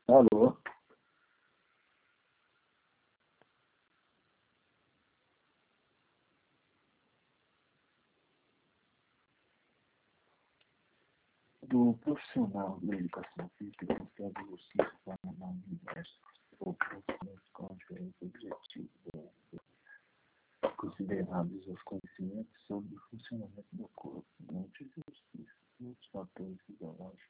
Alô? Do profissional da educação física que é velocista para um universo ou conhecimento com diferentes objetivos considerados os conhecimentos sobre o funcionamento do corpo, muitos exercícios, muitos fatores fisiológicos